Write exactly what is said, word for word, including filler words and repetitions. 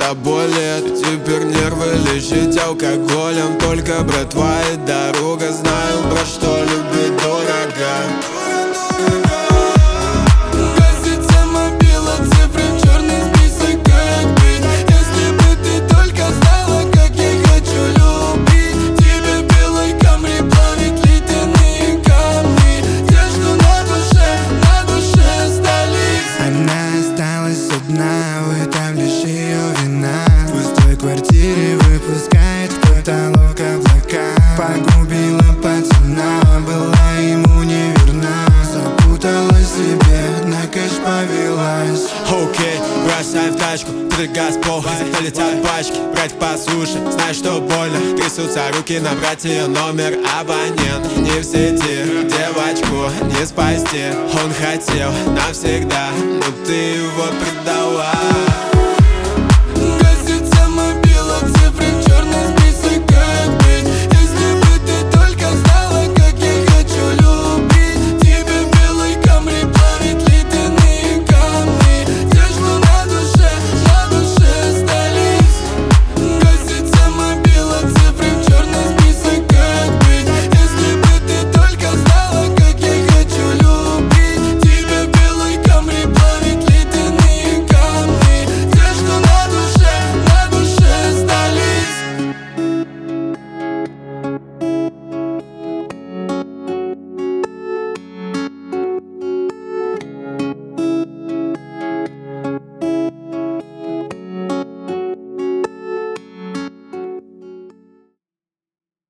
тобой лет. Теперь нервы лечить алкоголем. Только братва и дорога. Знаю, про что любит дорого. В этом лишь ее вина. В пустой квартире выпускает потолок облака. Погубила пацана, была ему неверна. Запуталась в себе, на кэш повелась. Окей, okay, бросай в тачку, газ пол, где летят пачки. Брать по суше, знаешь, что больно. Трясутся руки, набрать ее номер. Абонент не в сети, девочку не спасти. Он хотел навсегда, но ты его предала.